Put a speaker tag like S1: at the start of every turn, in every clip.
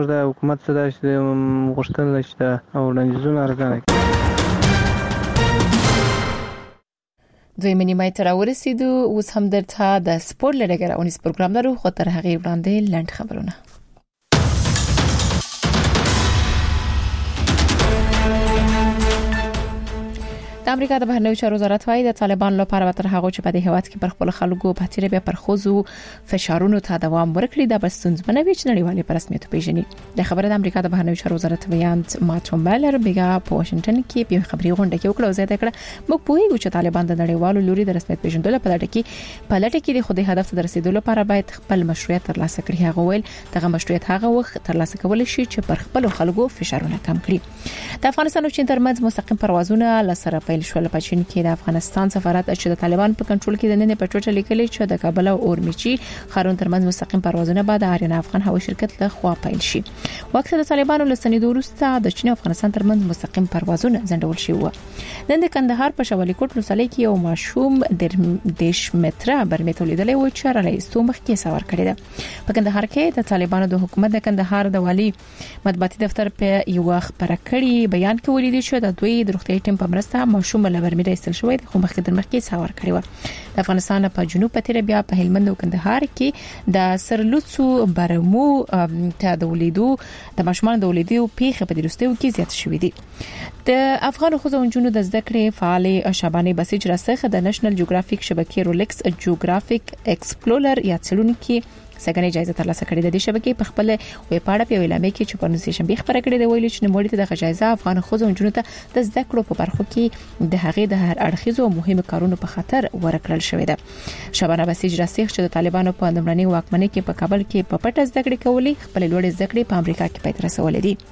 S1: د حکومت څخه چې غوښتنه شته او وړاندیزونه ارزانه کړي.
S2: دوی منیمای تر ورسېدو اوس هم درته د سپورت لړګره اونیس پروګرام لرو خو تر هغه وړاندې لنډ خبرونه. د امریکا د بهرنیو چارو وزارت وايي د طالبان لپاره به تر هغه چې په دې هیواد کې پر خپل خلکو په تیره بیا پر خوځو فشارونو ته دوام ورکړي د بستونز بنوي چې نړیوالې په رسمیت پیژني. د خبره د امریکا د بهرنیو چارو وزارت ویاند ماتو مالر بیګا په واشنگټن کې په خبري غونډه کې وکړه او زیاته کړه موږ پوهیږو چې طالبان د نړیوالو لوري د رسمیت پیژندلو په لټه کې د خودي هدف ته رسیدلو لپاره باید خپل مشروعیت ترلاسه کړي. هغه ویل دغه مشروعیت هغه وخت ترلاسه کول شي چې پر خپل خلکو فشارونه کم کړي. د افغانستان او چین ترمنځ مستقیم پروازونه لسره پیل شول. په چین کې د افغانستان سفارت چې د طالبان په کنټرول کې د نن په ټوټه لیکلي چې د کابل او اورمیچی خارون ترمنځ مستقیم پروازونه بعد آریانا افغان هوایي شرکت له خوا پیل شي. وخت د طالبانو له ستنېدو وروسته د چین او افغانستان ترمنځ مستقیم پروازونه ځنډول شوي وو. نن د کندهار په شوالی کوټ ولسوالۍ کې یو ماشوم د 10 متره برمې تولیدلې و چې رئیس مخ کې سوار کړی ده. په کندهار کې د طالبانو د حکومت د کندهار د والی مطبوعاتي دفتر په یو خبره کړي بیان کې ولیدل چې د دوی د روغتي ټیم په مرسته ماشوم له برمې ایستل شوی خو مخکې سوار کړی و. د افغانستان په جنوب په تیر بیا په هلمند او کندهار کې د سرلوڅو برمو ته د ولیدو د ماشومان د ولیدو پیښه په دروستیو کې زیات شوې دي. د افغان خوځونجونو د زده کړې فعال شابانه بسیج راسخه د نېشنل جیوګرافیک شبکې رولکس جیوګرافیک ایکسپلورر یا څلونکي سګنې جایزه ترلاسه کړې ده. د شبکې په خپل ویب پاڼه په اعلامیه کې چې په نوې شنبه خبره کړې ده ویلي چې نوموړي ته د جایزه افغان خوځونجونو ته د زده کړو په برخو کې د هغې د هر اړخیزو مهمو کارونو په خاطر ورکړل شوې ده. شابانه بسیج راسخ چې د طالبانو په لومړنۍ واکمنۍ کې په کابل کې په پټه زده کړې کولې خپل لوړې زده کړې په امریکا کې پای ته رسولې دي.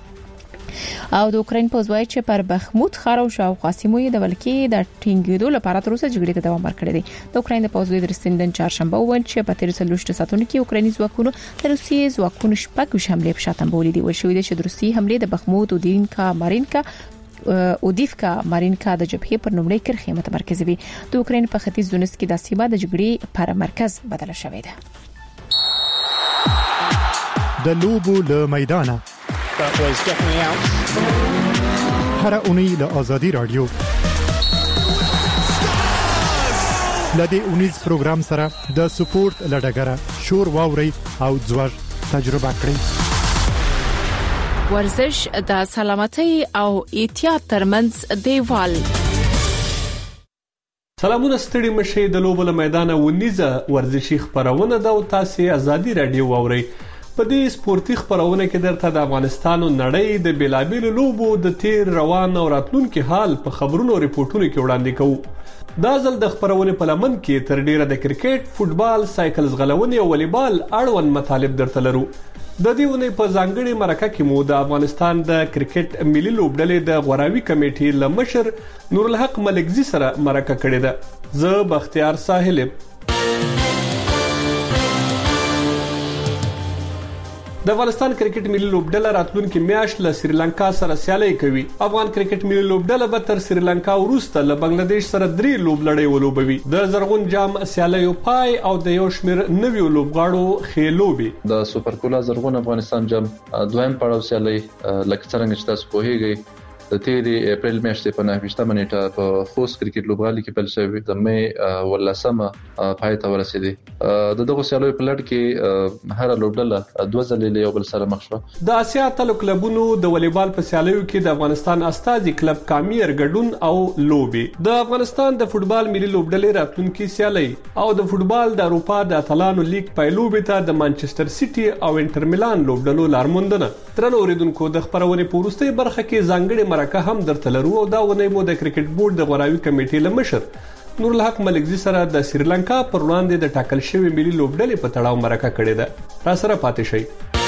S2: او د اوکرين پوز وایي چې پر بخموت خار او شاوخوا سیمو د ولکې د ټینګېدو لپاره تر اوسه جګړې ته دوام ورکړی دی. د اوکرين د پوز لیدر سندن چهارشنبه وویل چې په 13 ساعتونو کې اوکراني ځواکونو د روسیې ځواکونو شپږ حمله په شاتم بولې دي. وشوي دي چې د روسیې حمله د بخموت او دینکا مارینکا د جبهې پر نومړي کرخې متمرکز وي. د اوکرين په ختیځ دونس کې د سیمه د جګړې پر مرکز بدل شوې ده.
S3: د لوبو له میدانه
S4: That was definitely out.
S3: هر اونۍ له آزادي رادیو لدې اونیز پروګرام سره د سپورت لړګره شور واوري او ځوړ تجربه کړئ.
S2: ورزش د سلامتۍ او احتیاط ترمنځ دیوال.
S5: سلامونه ستړي مشه د لوبو له میدانه ونیزه ورزشي خبرونه دا او تاسو آزادي رادیو واوري. په دې سپورتي خبرونه کې درته د افغانستان او نړۍ د بیلابیلو لوبو د تیر روان او راتلونکي حال په خبرونو او ریپورتونو کې وړاندې کوو. دا ځل د خبرونه په لمن کې تر ډیره د کرکټ، فوتبال، سایکل ځغلونې او والیبال اړوند مطالب درته لرو. د دې ونې په ځانګړي مرکه کې مو د افغانستان د کرکټ ملي لوبډلې د غوراوي کمیټې لمشر نور الحق ملکزي سره مرکه کړې ده. زه بختیار ساحل. د افغانستان کرکټ ملي لوبډله راتلونکي میاشت له سریلانکا سره سیالي کوي. افغان کرکټ ملي لوبډله به تر سریلانکا وروسته له بنگلاديش سره 3 لوبلړۍ ولوبوي. د زرغون جام سیالي پای او د یو شمیر نویو لوبغاړو خېلوبي.
S6: د سوپر کولا زرغون افغانستان جام دویم پړاو سیالي لکه څنګه چې تاسو پوهیږئ د تیری اپریل میاشتې په 9 نیټه په خوست کرکټ لوبغالي کې پیل شوی د مې ولسمه پای ته ورسېدي. د دغه سیالیو په لړ کې هر لوبډله 2 ځلې له یو بل سره مخ شو.
S5: د آسیا اتلو کلبونو د والیبال په سیالیو کې د افغانستان استازي کلب کامیر ګډون او لوبي. د افغانستان د فوتبال ملي لوبډلې راتلونکي سیالي او د فوتبال د اروپا د اتلانو لیګ پایلوبي ته د مانچستر سيټي او انټر میلان لوبډلو لارموندنه. ترنو اوریدونکو د خبرونه پورسته برخه کې ځانګړي مرکه هم درته لرو او دا ونې مو د کرکټ بورډ د غوراوي کمیټې لمشر نور الحق ملکزي سره د سریلانکا پر وړاندې د ټاکل شوی ملي لوبډلې په تړاو مرکه کړې ده. را سره پاتې شئ.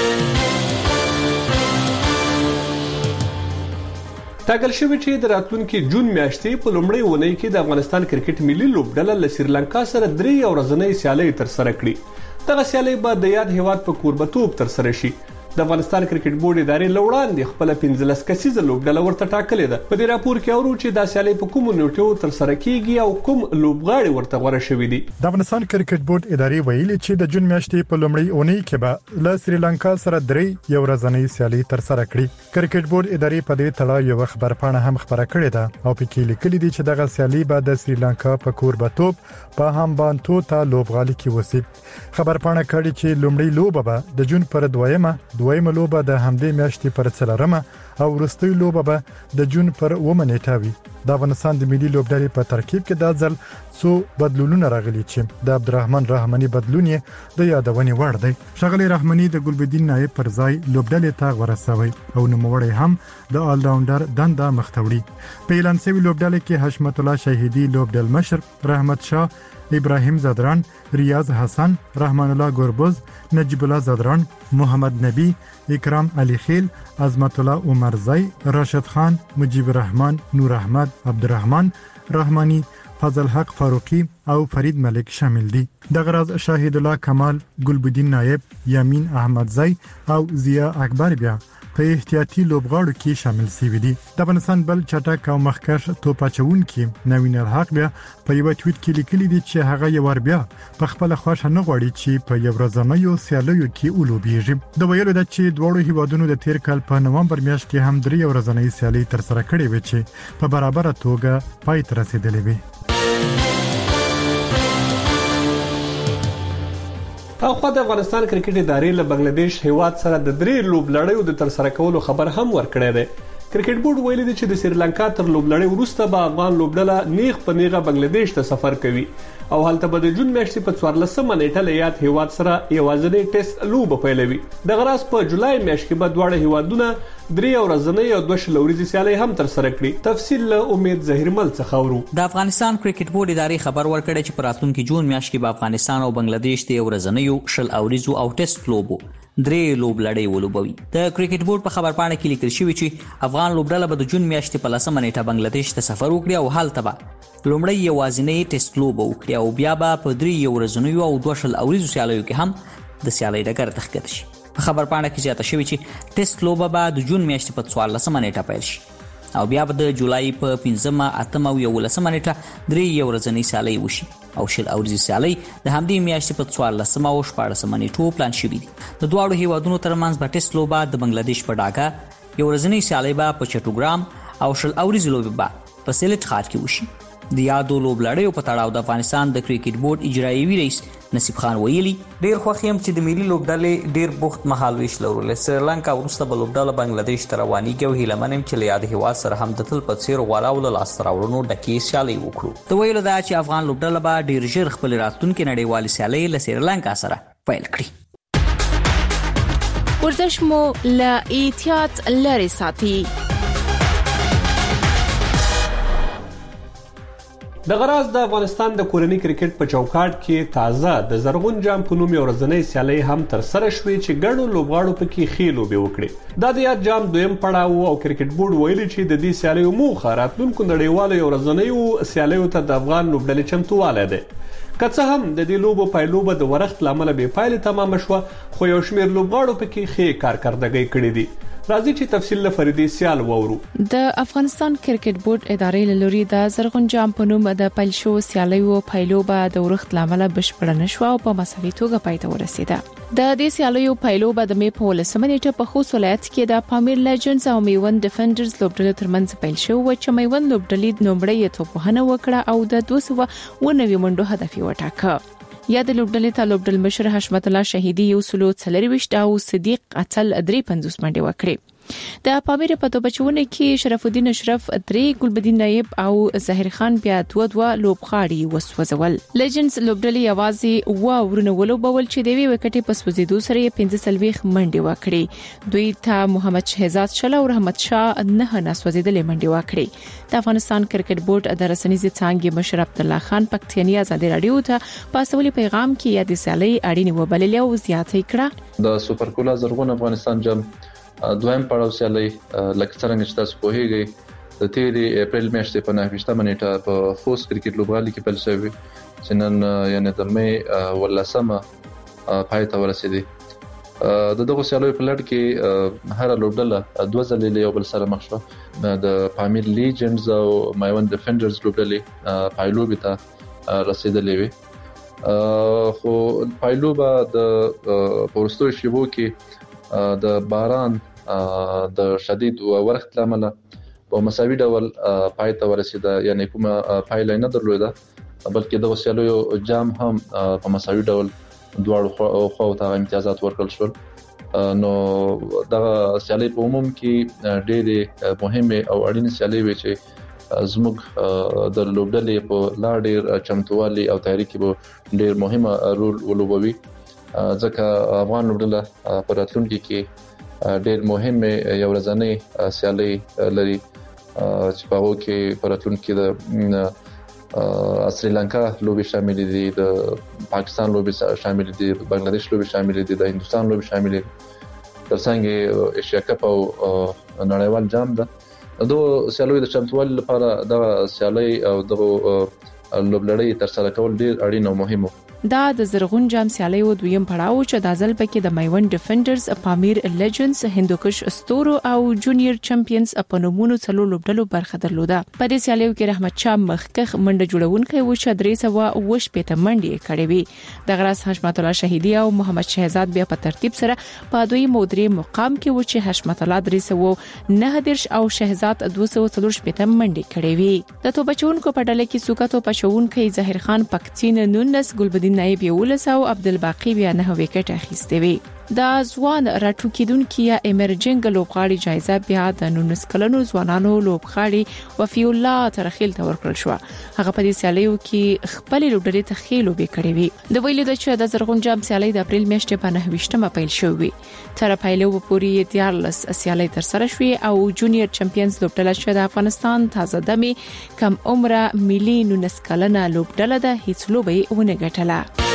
S5: ټاکل شوی چې د راتلونکي جون میاشتې په لومړۍ ونې کې د افغانستان کرکټ ملي لوبډله له سریلانکا سره 3 ورځنۍ سیالي تر سره کړي. دغه سیالي به د یاد هیواد په کوربتوب تر سره شي. د افغانستان کرکټ بورډ ادارې لوړاندې خپل 15 کسیزه لوبډله ورته ټاکلې ده. په دې راپور کې اورو چې د سیالي په کوم نیټو تر سره کیږي او کوم لوبغاړي ورته غوړه شوې دي.
S3: د افغانستان کرکټ بورډ ادارې ویلي چې د جون میاشتې په لومړۍ اونۍ کې به له سریلانکا سره درې یو ورځنۍ سیالي تر سره کړي. کرکټ بورډ ادارې په دې تړاو یو خبرپاڼه هم خبره کړې ده او په کې لیکلي دي چې دغه سیالي به د سریلانکا په کوربتوب په همبانتو ته لوبغالي کې وسی. خبرپاڼه کړي چې لومړی لوبه به د جون پر دویمه لوبه د همدې میاشتې پر 4مه او وروستۍ لوبه به د جون پر 8مه نیټه وي. د افغانستان د ملي لوبډلې په ترکیب کې د ځل څو بدلونونه راغلي چې د عبدالرحمن رحماني بدلون یې د یادونې وړ دی. شغلي رحماني د ګلبدین نایب پر ځای لوبډلې ته ورسوي او نوموړی هم د آل راونډر دنده مختوړي. په اعلان شوی لوبډلې کې حشمت الله شهیدی لوبډل مشر، رحمت شاه، ابراهیم زادران، ریاض حسن، رحمان الله ګوربز، نجیب الله زادران، محمد نبی، اکرام علی خیل، عظمت الله عمرزی، راشد خان، مجیب الرحمن، نور احمد، عبدالرحمن رحمانی، فضل حق فاروقی او فرید ملک شامل دي. د غراز شاهد الله کمال، ګلبدین نایب، یامین احمدزی او ضیا اکبر بیا په احتیاطي لوبغاړو کې شامل شوي دي. د افغانستان بل چټک او مخکښ توپاچونکي نوین الحق بیا په یو ټویټ کې لیکلي دي چې هغه یو ور بیا په خپل خوښه نه غواړي چې په یو ورځنیو سیالیو کې ولوبېږي. د ویلو د چې دوړو هیوادونو د تیر کال په نومبر میاشت کې هم درې ورځنۍ سیالي تر سره کړې وې چې په برابر توګه پای ته رسیدلې وې.
S5: خو د افغانستان کرکټ ادارې له بنگلاديش هیواد سره د درې لوبلړیو د تر سره کولو خبر هم ورکړی دی. کرکټ بورډ ویلي دی چې د سریلانکا تر لوبلړۍ وروسته به افغان لوبډله نیغ په نیغه بنگلاديش ته سفر کوي او هلته به د جون میاشتې په 14مه نیټه له یاد هیواد سره یوازینی ټیسټ لوبه پیلوي. د غراس په جولای میاشت کې به دواړه هیوادونه درې ورځنۍ او 2 ورځې سیالي هم تر سره کړي. تفصیل له امید ظهیرمل څخه اورو.
S7: د افغانستان کرکټ بورډ ادارې خبر ورکړی چې په راتلونکي جون میاشت کې به افغانستان او بنگلاديش د ورځنیو 2 ورځو او ټیسټ لوبو درې لوبلړۍ ولوبوي. د کرکټ بورډ په خبرپاڼه کې لیکل شوی چې افغان لوبډله به د جون میاشتې په 10مه نیټه بنگلاديش ته سفر وکړي او هلته به لومړی یوازینی ټیسټ لوبه وکړي او بیا به په 3 ورځنیو او 2 ورځو سیالیو کې هم د سیالۍ ډګر ته ښکته شي. په خبرپاڼه کې زیاته شوی چې ټیسټ لوبه به د جون میاشتې په 14مه نیټه پیل شي او بیا به د جولای په 5مه، 8مه او 11مه نیټه 3 ورځنۍ سیالۍ وشي او 2 ورځې سیالۍ د همدې میاشتې په 14مه او 14مه نیټو پلان شوی دي. د دواړو هیوادونو ترمنځ به ټیسټ لوبه د بنگلاديش په ډاکا، یو ورځنۍ سیالۍ به په چټوګرام او 2 ورځې لوبه به په سیلټ ښار کې وشي. د یادو لوبلړیو په تړاو د افغانستان د کرکټ بورډ اجرایي رئیس نصیب خان ویلي، ډیر خوښ یم چې د ملي لوبډلې ډیر بوخت مهال ویش لرل. سریلانکا وروسته به لوبډله بنگلاديش ته روانېږي او هیله من یم چې له یاد هیواد سره هم د تل په څیر غوره او له لاسته راوړنو ډکې سیالۍ وکړو. د ویلو دا چې افغان لوبډله به ډیر ژر خپل راتلونکي نړیوالې سیالۍ له سریلانکا سره پیل کړي.
S2: ورزش مو له احتیاط لرې ساتي.
S5: د غراس د افغانستان د کورنۍ کرکټ په چوکاټ کې تازه د زرغون جام په نوم ورځنۍ سیالۍ هم تر سره شوې چې ګڼو لوبغاړو پکې ښې لوبې وکړې. دا د یاد جام دویم پړاو او کرکټ بورډ ویلي چې د دې سیالیو موخه راتلونکو نړیوالو ورځنیو سیالیو ته د افغان لوبډلې چمتووالی دی. که څه هم د دې لوبو پایلوبه د ورښت له امله بې پایلې تمامه شوه خو یو شمېر لوبغاړو پکې ښې کارکردګۍ کړې دي. راځي چې تفصیل له فریدي سیال وورو.
S2: د افغانستان کرکټ بورډ ادارې له لوري د زرغون جام په نوم د پیل شو سیالیو پایلوبه د ورښت لامل بشپړه نشوه او په مساوي توګه پای ته ورسیده. د دې سیالیو پایلوبه د مې په 15مه نیټه په خوست ولایت کې د پامیر لیجنډز او میوند ډیفندرز لوبډلې ترمنځ پیل شو چې میوند لوبډلې نومړی توپوهنه وکړه او د 290 منډو هدف یې وټاکه. یا د لوبډلې ته لوبډل مشر حشمت الله شهیدی 140 او صدیق اتل 53 منډې وکړې. د پامیر په توپچونه کې شرف الدین اشرف 3، ګلبدین نایب او ظاهر خان بیا 2 لوبغاړي وسوځول. لیجنډز لوبډلې یوازې ورونه ولوبول چې د وی وکټې په سوځیدو سره 15 منډې وکړې. دوی ته محمد شهزاد شله او رحمت شاه 9 نسوځیدلې منډې وکړې. د افغانستان کرکټ بورډ د رسنیزې څانګې مشر عبد الله خان پکتیانی ازادي رادیو ته پاسولي پیغام کې یاد سیالۍ اړینې وبللې او زیاتې کړه.
S6: د سوپر کولا زرغون افغانستان جام دویم پړاو سیالۍ لکه څنګه چې تاسو پوهیږئ د 13 اپریل میاشتې په 9مه نیټه په خوست کرکټ لوبغالي کې پیل شوی چې نن یعنی د مې 18مه پای ته ورسېدي. د دغه سیالیو په لړ کې هر لوبډله دوه ځلې له یو بل سره مخ شو د پامیر لیجنډز او مایوند ډیفندرز لوبډلې پایلوبې ته رسیدلې وي خو پایلوبه د پورستو شیبو کې د باران د شدید ورښت لامل په مساوي ډول پای ته ورسیده یعنی کومه پایله نه درلوده بلکې د سیالیو جام هم په مساوي ډول دواړو خو ته امتیازات ورکړل شول نو دا سیالي په عموم کې ډېرې مهمه او اړینه سیالي وي چې زموږ د لوبډلې په لا ډېر چمتووالي او تیاری کې به ډېر مهمه رول ولوبوي ځکه افغان لوبډله په راتلونکي کې ډېر مهمه یو ورځنۍ سیالي لري چې په هغه کې په راتلونکي د سریلانکا لوبي شامل دي د پاکستان لوبي شامل دي د بنگلاديش لوبي شامل دي د هندستان لوبي شامل دي ترڅنګ ایشیا کپ او نړیوال جام ده دوه سیالوي د چمتووالي لپاره د سیالي او د لوبلړۍ تر سره کول ډېر اړین او مهم
S2: دا د زرغون جام سیالیو دویم پړاو چې د ځل پکې د مایوند ډیفندرز پامیر لیجنډز هندوکش استورو او جونیئر چمپیونز په نومونو څلور لوبډلو برخه درلوده په دې سیالیو کې رحمت شاه مخکخ منډه جوړونکي و چې 320 منډې کړې وي د غراس حشمت الله شهیدی او محمد شهزاد بیا په ترتیب سره په دوی مودري مقام کې و چې حشمت الله 309 او شهزاد 240 منډې کړې وي د توپچونکو په ډله کې سوکاتو پښونکي ظاهر خان پکتین نونس ګلبدین نایب یولس او عبدالباقی بیا 9 وکټ اخیستې وي د ځوان راټوکیدونکو یا ایمرجنګ لوبغاړي جایزه بیا د 19 کلنو ځوانانو لوبغاړي وفي الله ترخیل ته ورکړل شو هغه په دې سیالیو کې خپل لوبډلې ته خېلو به کړې وي د ویلو د چې د زرغون جام سیالي د اپریل میاشتې په 9 پیل شوې تر پایلو پورې 14 سیالي تر سره شوې او جونیئر چمپیونز لوبډله چې د افغانستان تازه دمي کم عمره ملي 19 کلنه لوبډله د هیڅ لوبې ونه ګټله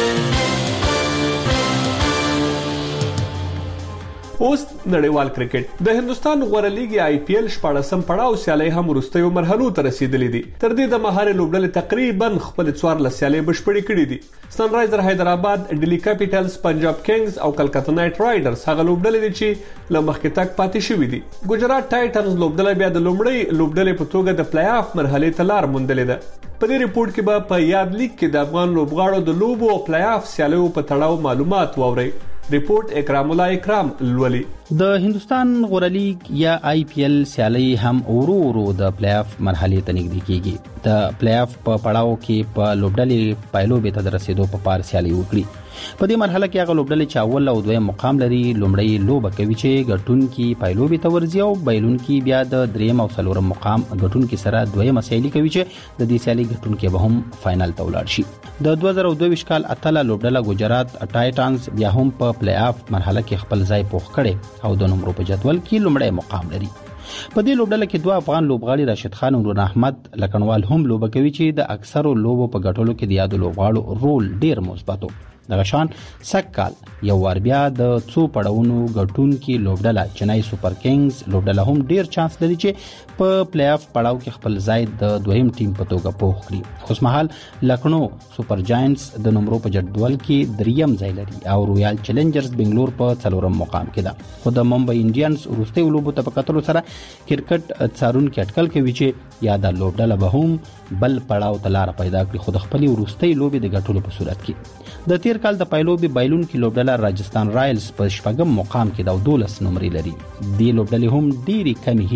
S5: اوس نړیوال کرکټ د هندستان غوړه لیګي آی پی ایل 14م پړاو سیالي هم وروستیو مرحلو ته رسیدلې دي تر دې د مهاره لوبډلې تقریبا خپل 14 سیالي بشپړې کړې دي سن رایزر حیدرآباد ډیلی کیپټلز پنجاب کینګز او کلکتا نایټ رایډرز هغه لوبډلې دي چې لمخکې تک پاتې شوې دي ګجرات ټایټنز لوبډلې بیا د لومړی لوبډلې په توګه د پلی آف مرحله ته لار موندلې ده په دې ریپورت کې به په یاد لیګ کې د افغان لوبغاړو د لوبو او پلی آف سیالیو په تړاو معلومات واوري ریپورت اکرام الله اکرام لولي
S8: د هندستان غوړه لیګ یا آی پی ایل سیالي هم ورو د پلی آف مرحله ته نږدې کیږي د پلی آف په پړاو کې په لوبډلې پایلوبې ته رسیدو په پار سیالي وکړي په دې مرحله کې هغه لوبډلې چې اول او دویم مقام لري لومړی لوبه کوي چې ګټونکي پایلوبې ته ورځي او بایلونکي بیا د دریم او څلورم مقام ګټونکي سره دویمه سیالي کوي چې د دې سیالي ګټونکي به هم فائنل ته ولاړ شي د 2022 کال اتله لوبډله ګجرات ټایټنز بیا هم په پلی آف مرحله کې خپل ځای پوخ کړي او د نمبر په جدول کې لومړی مقام لري په دې لوبډله کې دوه افغان لوبغاړي راشد خان او نور احمد لکنوال هم لوبه کوي چې د اکثرو لوبو په ګټلو کې د یادو لوبغاړو رول ډیر مثبت و دغه شان سکال یو ور بیا د څو پړاوونو ګټونکي لوبډله چنای سپر کینګز لوبډله هم ډیر چانس لري چې په پلی آف پړاو کې خپل ځای د دویم ټیم په توګه پوخ کړي خو مهال لکنو سپر جاینټس د نمبر په جدول کې دریم ځای لري او رویال چیلنجرز بنگلور په څلورم مقام کې ده خو د ممبئی انډینز ورسته لوبو ته په کتلو سره کرکټ څارون کې اټکل کوي چې یا د لوبډله به هم بل پړاو ته لار پیدا کړي خو د خپل ورسته لوبي د ګټلو په صورت کې د تیر کال د پایلوبي بایلون کې لوبډله راجستان رایلز په شپږم مقام کې د 12 نمبر لري د لوبډلې هم ډيري کمی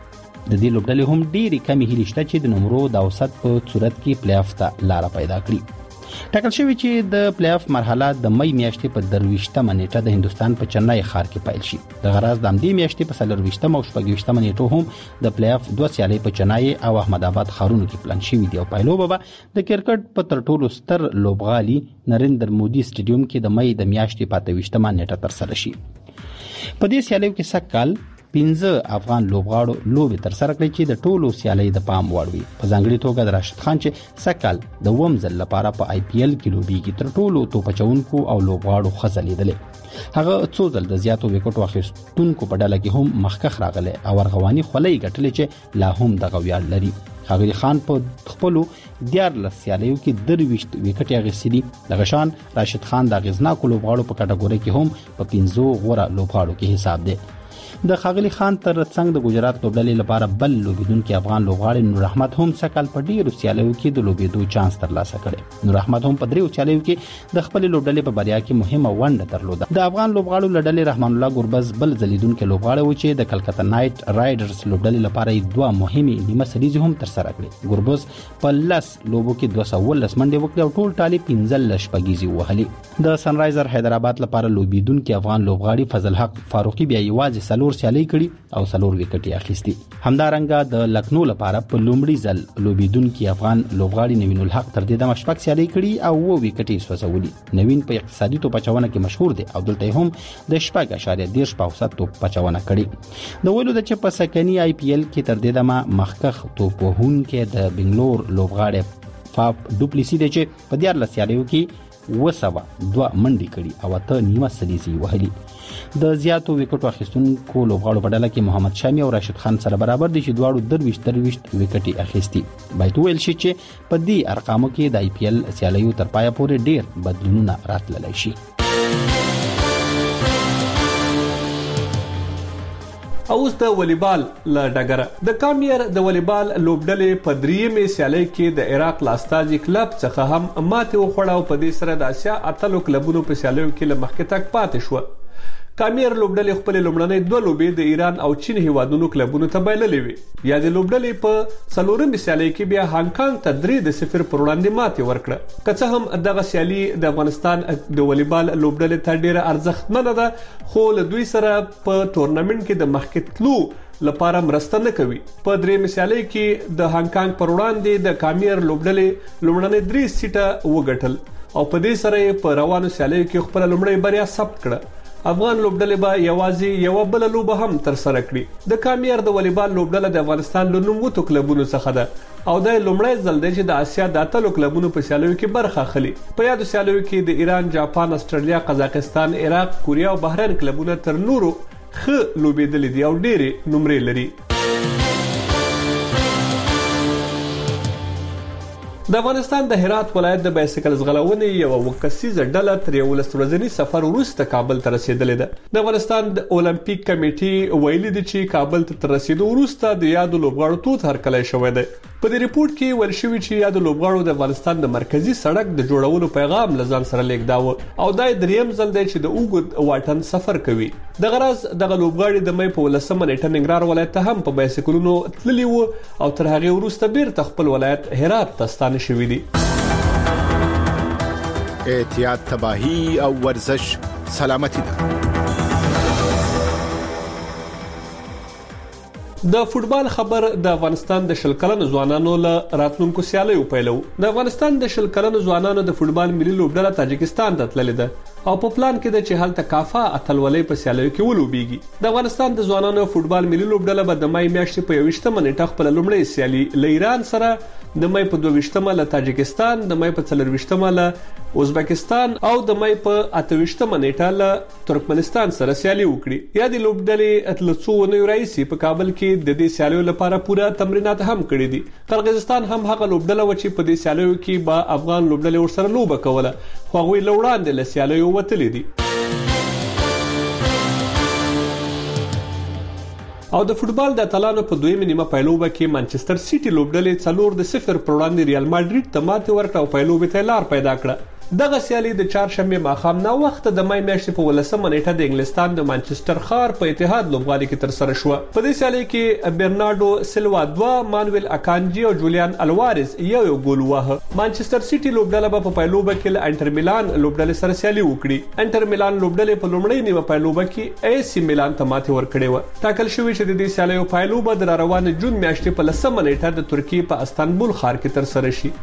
S8: هلي شته چې د نمبرو د اوسط په صورت کې پلی آف ته لار پیدا کړي ټاکل شوی چې د پلی آف مرحله د مئی میاشتې په 23 نیټه د هندستان په چنای ښار کې پیل شي د غراز د امدی میاشتې په 24 او 25 نیټو هم د پلی آف دوه سیالي په چنای او احمد آباد ښارونو کې پلان شوی دی او پایلوبه د کرکټ په تر ټولو ستر لوبغالي نریندر مودي سټیډیوم کې د مئی د میاشتې په 28 نیټه تر سره شي په دې سیالیو کې سکال 15 افغان لوبغاړو لوبي تر سره کړې چې د ټولو سیالي د پام وړ وي په ځانګړي توګه د راشد خان چې سکال د ومزل لپاره په آی پی ایل کې لوبيږي تر ټولو توپچونکو او لوبغاړو خزلیدلې هغه څو ځل د زیاتو وکټو اخیستونکو په ډله کې هم مخکخ راغله او ورغواني خولۍ ګټلې چې لا هم د غویال لري ښاغلي خان په خپل 14 سیالیو کې 23 وکټ اخیستي دي. دغه شان راشد خان د غزناکو لوبغاړو په کټګوري کې هم په 15 غوره لوبغاړو کې حساب دی. د ښاغلي خان تر څنګ د ګجرات لوبډلې لپاره بل لوبیدونکو افغان لوبغاړي نور احمد هم سکهال په ډیرو سیالیو کې د لوبېدو چانس ترلاسه کړي. نور احمد هم په 3 سیالیو کې د خپل لوبډلې په بریا کې مهمه ونډه درلوده. د افغان لوبغاړو لړلې رحمان الله ګربز بل ځلیدونکو لوبغاړی و چې د کلکته نایټ رایډرز لوبډلې لپاره 2 مهمه نیمه سریزي هم تر سره کړې. ګربز په 10 لوبو کې 219 منډې وکړې او ټول ټالي 15 شپږیزي وهلي. د سنرایزر حیدرآباد لپاره لوبیدونکو افغان لوبغاړي فضل حق فاروقي بیا یوازې سلور سیالي کړي او سلور وکټي اخیستي. همدارنګه د لکنو لپاره په لومړي ځل لوبیدونکو افغان لوبغاړي نوین الحق تر دې د مشفق سیالي کړي او 2 وکټي سوځولي. نوین په اقتصادي توپ اچونه کې مشهور دی او دلته هم د 0.10 په اوسط توپ اچونه کړي. د ویلو د چې په سکني آی پی ایل کې تر دې د مخکخ توپ وهونکو د بنگلور لوبغاړي فاف ډوپلیسی دی چې په 14 سیالیو کې 202 منډي کړي او ته نیمه سلیزي وهلي. د زیاتو وکټو اخیستونکو لوبغاړو په ډله کې محمد شامی او راشد خان سره برابر دي چې دواړو 23 وکټي اخیستي. باید ویل شي چې په دې ارقامو کې د آی پی ایل سیالیو تر پایه پورې ډیر بدلونونه راتللی شي.
S5: اوس د والیبال له ډګره د کامیر د والیبال لوبډلې په 3مې سیالۍ کې د عراق لاستاجي کلب څخه هم ماته وخوړه او په دې سره د اسیا اتلو کلبونو په سیالیو کې له مخکې تک پاتې شو. کامیر لوبډلې خپل لومړنۍ 2 لوبې د ایران او چین هیوادونو کلبونو ته بایللې وي. یا د لوبډلې په 4مې سیالۍ کې بیا هانګ کانګ ته 3-0 پر وړاندې ماته ورکړه. که څه هم دغه سیالي د افغانستان د والیبال لوبډلې ته ډیره ارزښتمنه ده خو له دوی سره په تورنمنت کې د مخکې تلو لپاره مرسته نه کوي. په 3مې سیالۍ کې د هانګ کانګ پر وړاندې د کامیر لوبډلې لومړنۍ 3 سیټه وګټل او په دې سره په روانو سیالیو کې خپل لومړی بریا ثبت کړه. افغان لوبډلې به یوازې یو بل لوبه هم تر سره کړي. د کامیر د والیبال لوبډله د افغانستان له 9 کلبونو څخه ده او د لومړی ځل دی چې د اسیا د اتلو کلبونو په سیالیو کې برخه اخلي. په یادو سیالیو کې د ایران، جاپان، استرالیا، قزاقستان، عراق، کوریا او بحرین کلبونه تر نورو ښه لوبېدلي دي او ډېرې نمرې لري. د افغانستان د هرات ولایت د بایسکل ځغلونې یو وکسیزه ډله تر 11 ورځنی سفر وروسته کابل ته رسیدلې ده. د افغانستان د اولمپیک کمیټې ویلي دی چې کابل ته رسیدو وروسته د یادو لوبغاړو توت هرکلی شوی دی. په دې ریپورت کې ویل شوی چې یادو لوبغاړو د افغانستان د مرکزی سړک د جوړولو پیغام لزان سره لیکداوه او دا دریم ځل دی چې د اوږد واټن سفر کوي. د غرض دغه لوبغاړي د مې په 19 نیټه ننګرهار ولایت ته هم په بایسکلونو تللی وو او تر هغه وروسته بیرته خپل ولایت هرات ته ستانه شوی دی.
S9: احتیاط، تباہی او ورزش سلامتی ده.
S5: د فوتبال خبر د افغانستان د 20 کلنو ځوانانو له راتلونکو سیالیو پیلو. د افغانستان د 20 کلنو ځوانانو د فوتبال ملي لوبډله تاجکستان ته تللې ده او په پلان کې د چې هلته کافه اتلولۍ په سیالیو کې ولوبېږي. د افغانستان د ځوانانو فوتبال ملي لوبډله به د مای میاشتې په 21 نیټه خپل لومړی سیالي له ایران سره، د مای په 22 له تاجکستان، د مای په 24 له ازبکستان او د مای په 28 نیټه له ترکمنستان سره سیالي وکړي. یا د لوبډلې اتلڅو ونې رئیسي په کابل کې د دې سیالیو لپاره پوره تمرینات هم کړی دي. قرغیزستان هم هغه لوبډله و چې په دې سیالیو کې به افغان لوبډلې ورسره لوبه کوله خو هغوی له وړاندې له سیالیو وتلي دي. او د فوتبال د اتلانو په 2مې نیمه پایلوبه کې مانچستر سیټي لوبډلې 4-0 پر وړاندې ریال ماډریډ ته ماته ورکړه او پایلوبې ته لار پیدا کړه. دغه سیالي د چهارشنبه ماښام نا وخت د مای میاشتې په 19 نیټه د انګلستان د مانچستر ښار په اتحاد لوبغالي کې تر سره شو. په دې سیالي کې برناردو سیلوا 2، مانویل اکانجی او جولیان الوارز یو ګول وهه. مانچستر سیټي لوبډله په پایلوبه کې له انټر میلان لوبډلې سره سیالي وکړي. انټر میلان لوبډلې په لومړۍ نیمه پایلوبه کې اي سي میلان ته ماته ورکړې و. ټاکل شوی چې د دې سیالیو پایلوبه د روانه جون میاشتې په 10 نیټه د ترکیې په استانبول ښار کې تر سره شي.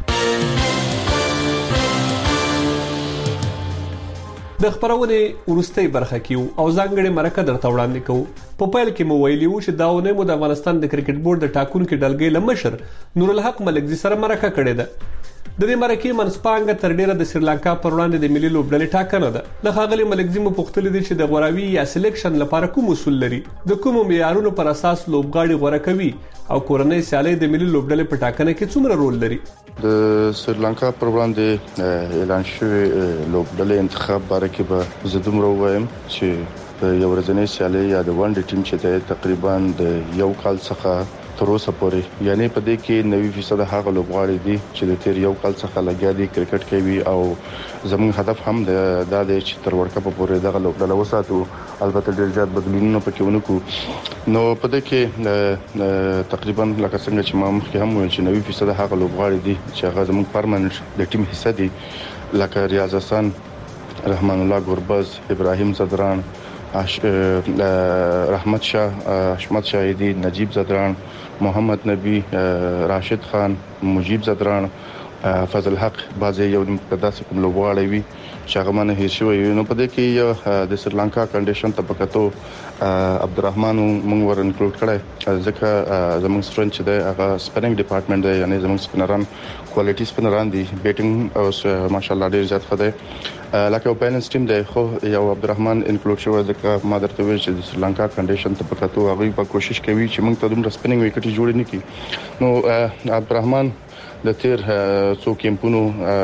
S5: د خبرونې ورستۍ برخه کې او ځانګړي مرکه درته وړاندې کوو. په پیل کې مو ویلي و چې دا ونه مو د افغانستان د کرکټ بورډ د ټاکنو کې ډلګۍ له مشر نور الحق ملکزي سره مرکه کړې ده. د دې مرکې منځپانګه تر ډیره د سریلانکا پر وړاندې د ملي لوبډلې ټاکنه ده. له ښاغلي ملکزي مو پوښتنه دي چې د غوراوي یا سلیکشن لپاره کوم اصول لري، د کوم معیارونو پر اساس لوبغاړي غوړه کوي او کورنۍ سیالي د ملي لوبډلې په ټاکنه کې څومره رول لري.
S10: د سریلانکا پر وړاندې اعلان شوی لوبډلې انتخاب باره کې به زه دومره وایم چې د یو ورځنۍ سیالي یا د ون ډے ټیم چې د تقریبا د یو کال څخه تر اوسه پورې یعنی په دې کې 90% هغه لوبغاړي دي چې د تیر یو کال څخه لګیا دي کرکټ کوي او زموږ هدف هم دا دی چې تر ورکه پورې دغه لوبډله وساتو. البته ډېر زیات بدلونونه پکې ونکړو. نو په دې کې تقریبا لکه څنګه چې ما مخکې هم ویل چې 90% هغه لوبغاړي دي چې هغه زموږ پرمننت د ټیم حصہ دي، لکه ریاض حسن، رحمان الله ګوربز، ابراهیم زدران، رحمت شاه، حشمت شاهدی، نجیب زدران، محمد نبی، راشد خان، مجیب زدران، فضل حق، بعضی یو داسې کوم لوبغاړي وي چې هغه باندې هیڅ شوی. نو په دې کې د سریلانکا کنډیشن ته پکاتو عبدالرحمن موږ ور انکلود کړی ځکه زموږ سټرنګ چې دی هغه سپیننګ ډپارټمنټ دی، یعنی زموږ سپینران کوالټي سپینران دي، بیټینګ او ماشاءالله ډیر زیات ښه دی. لکه بیلنس ټیم دی، خو یو عبدالرحمن انکلود شوی ځکه ما درته ویل چې د سریلانکا کنډیشن ته پکاتو هغه په کوشش کوي چې موږ ته دومره سپیننګ وکټ جوړ نه کړي. نو عبدالرحمن د تیر څو کیمپونو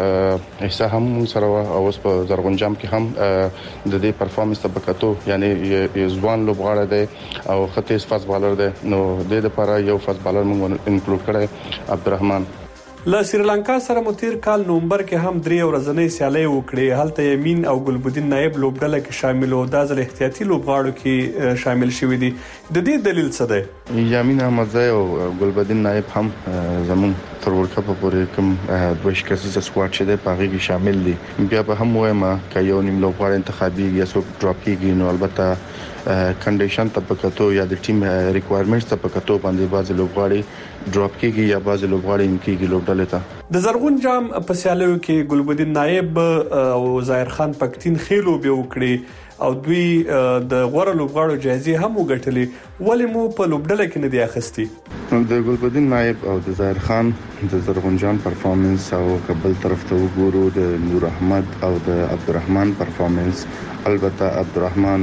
S10: حصہ هم سره او اوس په زرغون جام کې هم د دې پرفارمنس ته پکاتو، یعنی ځوان لوبغاړی دی او خطیز فاست بالر دی. نو د لپاره یو فاست بالر موږ انکلود کړی عبدالرحمن.
S5: له سریلانکا سره مو تیر کال نومبر کې هم 3 ورځنۍ سیالي وکړې. هلته یمین او ګلبدین نایب لوبډله کې شامل او د ځل احتیاطي لوبغاړو کې شامل شوي دي. د دې دلیل څه دی؟
S10: یمین احمدزی او ګلبدین نایب هم زمون تر ورکه پورې کوم دوه شکسیزه سکواډ چې دی په هغه کې شامل دي. بیا به هم وایم چې یو نیم لوبغاړی انتخابي یا څوک ډراپ کیږي، نو البته کنډیشن ته پکاتو یا د ټیم ریکوایرمنټس ته پکاتو باندې بعض لوبغاړي ډراپ کیږي یا بعض لوبغاړي انکیږي لوبډلې ته.
S5: د زرغون جام په سیالیو کې ګلبدین نایب او ظاهر خان پکتین خېلو به وکړي او دوی د غوړه لوبغاړو جایزې هم وګټلې. ولې مو په لوبډله کې نه دی اخیستي؟
S10: د ګلبدین نایب او د ظاهر خان د زرغون جام پرفارمنس او قبل طرف ته وګورو د نور احمد او د عبدالرحمن پرفارمنس. البته عبدالرحمن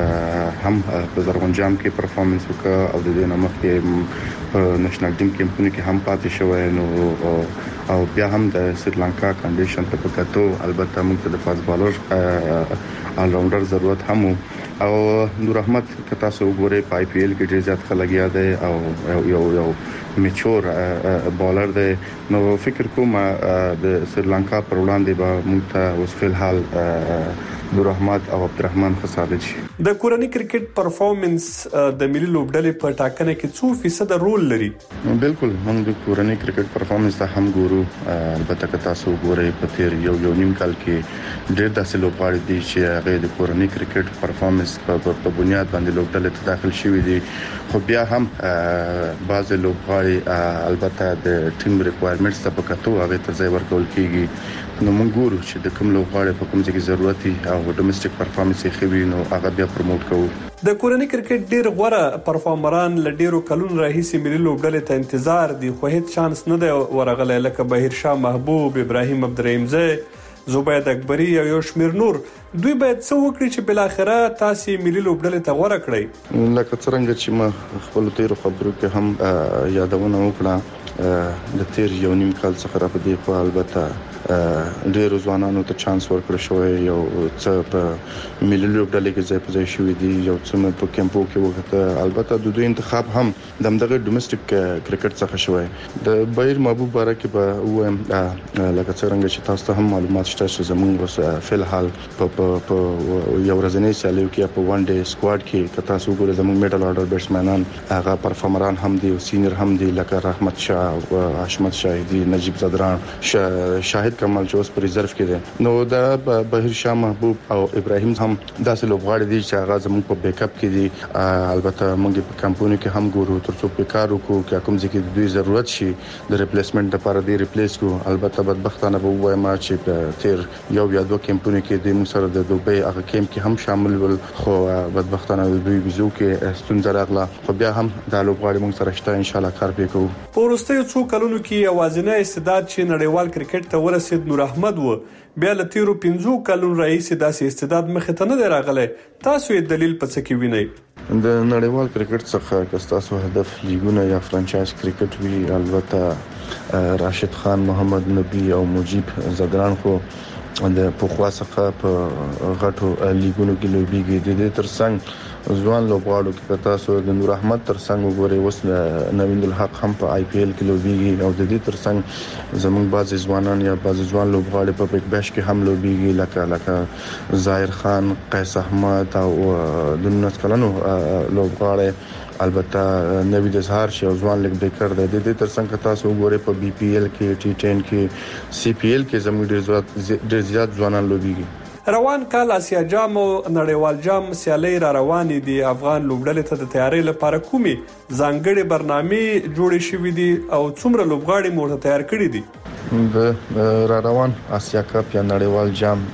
S10: هم په زرغون جام کې پرفارمنس وکړ او د دې نامه کې په نېشنل ټیم کیمپونو کې هم پاتې شوی. نو او بیا هم د سریلانکا کنډیشن ته پکاتو البته موږ ته د فاست بالر آل راونډر ضرورت هم او نور احمد که تاسو وګورئ په آی پی ایل کې ډیر زیات خلګیا دی او یو میچور بالر دی. نو فکر کوم د سریلانکا پر وړاندې به موږ ته اوس فل حال نور احمد او عبدالرحمن ثابت شي.
S5: د کورنۍ کرکټ پرفارمنس د ملي لوبډلې په ټاکنه کې څو فیصد رول لري؟
S10: بالکل موږ د کورنۍ کرکټ پرفارمنس ته هم ګورو. البته که تاسو وګورئ په تیر یو نیم کال کې ډېر داسې لوبغاړي دي چې هغه د کورنۍ کرکټ پرفارمنس په بنیاد باندې لوبډلې ته داخل شوي دي. خو بیا هم بعض لوبغاړي البته د ټیم ریکوایرمنټس ته پکاتو هغه ته ځای ورکول کیږي. نو موږ ګورو چې د کوم لوبغاړي په کوم ځای کې ضرورت دي او ډومېسټک پرفارمنس یې خوي، نو هغه بیا پروموټ کوو.
S5: د کورنۍ کرکټ ډیر غوړه پرفارمران ل ډیرو کلونو راهیسې ملي لوبډلې ته انتظار دي، خو هیڅ چانس نه دی ورغلی، لکه بهیر شاه محبوب، ابراهیم عبدالرحیمزی، زبید اکبری او یو شمیر نور. دوی باید څه وکړي چې بل اخره تاسو ملي لوبډلې ته غوړه کړئ؟
S10: لکه څنګه چې ما خپل تیر خبرو کې هم یادونه وکړه د تیر یو نیم کال څخه را پدې په البته ډېر ځوانانو ته چانس ورکړ شوی، یو څه په ملي لوبډلې کې ځای په ځای شوی دي، یو څه په کیمپو کې وکړه. البته د دوی انتخاب هم دغه ډومېسټک کرکټ څخه شوی. د بهیر محبوب باره کې به وایم لکه څنګه چې تاسو ته هم معلومات شته چې زموږ اوس فل حال په یو ورځنۍ سیالیو کې په ون ډے سکواډ کې که تاسو وګورئ زموږ میډل اورډر بیټسمنان هغه پرفارمران هم دي او سینیئر هم دي، لکه رحمت شاه، حشمت شاهدی، نجیب زدران، شاهد کمال چې اوس په ریزرو کې دي. نو دا بهیر شاه محبوب او ابراهیم هم داسې لوبغاړي دي چې هغه زموږ په بیک اپ کې دي. البته موږ په کمپونی کې هم ګورو ترڅو په کار وکړو چې کوم ځکه د دوی ضرورت شي د ریپلیسمنت لپاره دی ریپلیس کو. البته بدبختانه به وایم چې تیر یو یا دوه کیمپونه کې د موږ سره د دوبۍ هغه کیمپ کې هم شامل ول خو بدبختانه د دوی ویزو کې ستونزه راغله خو بیا هم د لوبغاړي موږ سره شته ان شاء الله کار وکړو.
S5: په وروستیو څو کلونو کې یوازینی استعداد چې نړیوال کرکټ ته ورسید نور احمد و، بیا له تیرو 15 کلونو راهیسې داسې استعداد مخې ته نه راغلی. تاسو یې دلیل په څه کې وینئ؟
S10: د نړیوال کرکټ څخه که تاسو هدف لیګونه یا فرانچایز کرکټ وی، البته راشد خان، محمد نبی او مجیب زدران خو د پخوا څخه په غټو لیګونو کې لوبيږي. د دې ترڅنګ ځوان لوبغاړو کې تاسو د نور احمد ترڅنګ وګورئ، اوس نویند الحق هم په آی پی ایل کې لوبيږي او د دې ترڅنګ زموږ بعض ځوانان یا بعض ځوان لوبغاړي په بیگ بیش کې هم لوبيږي لکه ظاهر خان، قیس احمد او د 19 کلنو لوبغاړي. البته نوید اظهار شي او ځوان لیګ بیکر د دې ترڅنګ تاسو وګورئ په بي پی ایل کې، ټي 10 کې، سی پی ایل کې زموږ ډېر زیات ځوانان لوبيږي.
S5: روان کال آسیا جام او نړیوال جام سیالي را روانې دي. افغان لوبډلې ته د تیاری لپاره کومي ځانګړي برنامې جوړې شوې دي او څومره لوبغاړي مو تیار کړي دي؟
S10: د را روان آسیا کپ یا نړیوال جام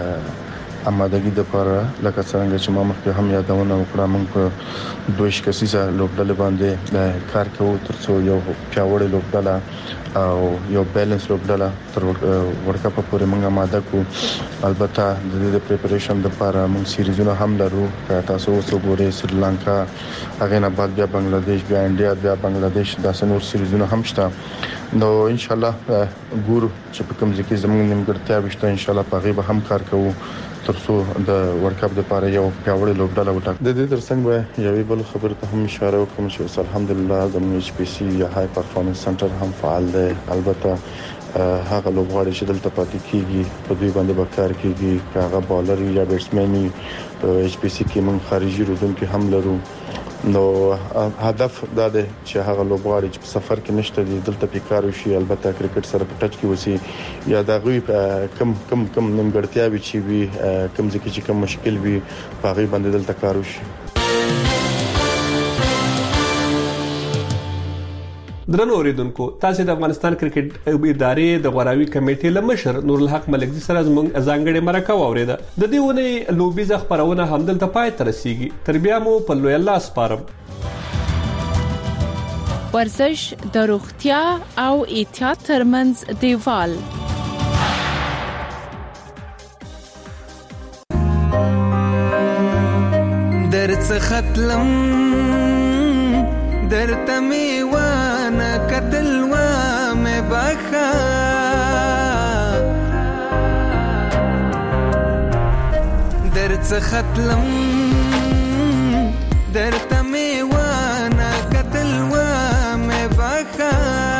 S10: امادګي د لپاره لکه څنګه چې ما مخکې هم یادونه وکړه، موږ په 2 کسیزه لوبډلې باندې کار کوو ترڅو یو پیاوړی لوبډله او یو بیلانس لوبډله تر ورکپ پورې موږ آماده کو. البته د دې پریپریشن لپاره موږ سیریزونه هم لرو. تاسو وګورئ سریلانکا، هغه نه بعد بیا بنگلاديش، بیا انډیا، بیا بنگلاديش، دا څنور سیریزونه هم شته. نو ان شاء الله ګورو چې په کوم ځکه زموږ نیمګړتیا وشته، ان شاء الله په غیبه هم کار کوو ترڅو د ورلد کپ لپاره یو پیاوړی لوبډله وټاکو. د دې ترڅنګ به یوې بل خبره ته هم اشاره وکړم چې الحمدلله زموږ ایچ پی سی یا های پرفورمنس سنټر هم فعال دی. البته هغه لوبغاړي چې دلته پاتې کیږي په دوی باندې به کار کیږي، هغه بالر یا بیټسمن ایچ پی سی کې موږ خارجي روزونکي هم لرو. نو هدف دا دی چې هغه لوبغاړي چې په سفر کې نشته دي دلته په کار وشي، البته کرکټ سره په ټچ کې وسی یا دا غوي کم نیمګړتیاوي چې وي، کم ځکه چې کم مشکل وي په غي باندې دلته کار وشي.
S5: درنو اوریدونکو، تاسو د افغانستان کرکټ ادارې د غوراوي کمیټې لمشر نور الحق ملکزي سره زموږ ځانګړي مرکه واوریده. د دې ونې لوبیزه خبرونه همدلته پای ته رسیږي. تر بیا مو په لوی الله سپارم.
S2: ورزش د روغتیا او احتیاط ترمنځ دیوال.
S11: درڅ ختلم درته میوانه قتل و مې بخا درڅ ختلم درته میوانه قتل و مې بخا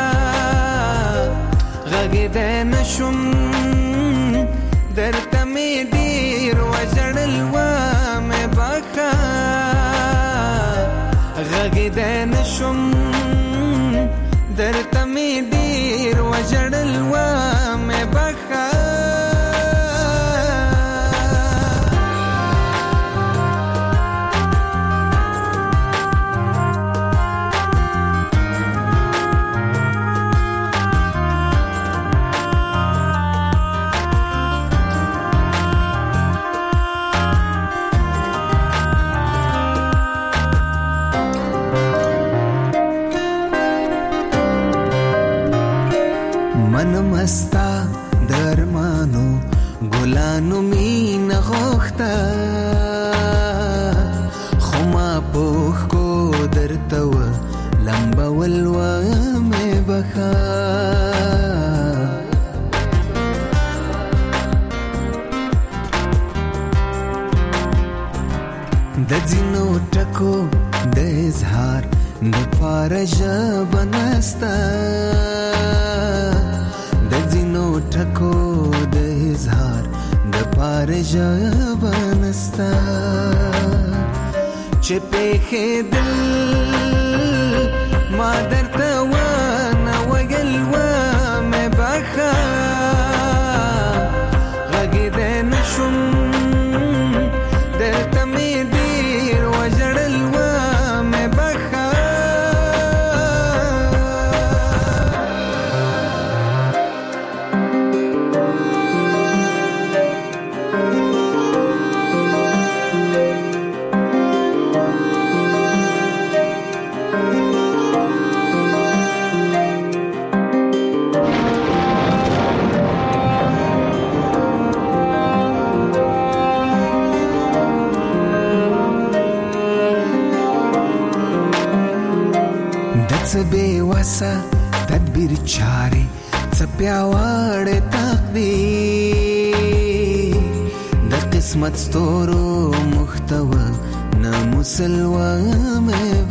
S11: غږیدای نشم درته مې ډیر وژړل و مې بخا غږیدای نشم درته مې ډیر وژړل و مې بخا مستا درمانو ګلانو مين غوخته خما پوخ کو درتو لمبا ولوا مې بخا د ځینو ټکو د اظهار د پارژ بنستا ټکو د اظهار د پارژ بنستا چې په دل ما درته ونه ویل و مې بخا غږیدای نشم درته مې ډیر وژړل و مې بخا څه بے وسه تدبیر چارې څه پیاوړ تقدیر د قسمت ستورو محتوا نه مسلوه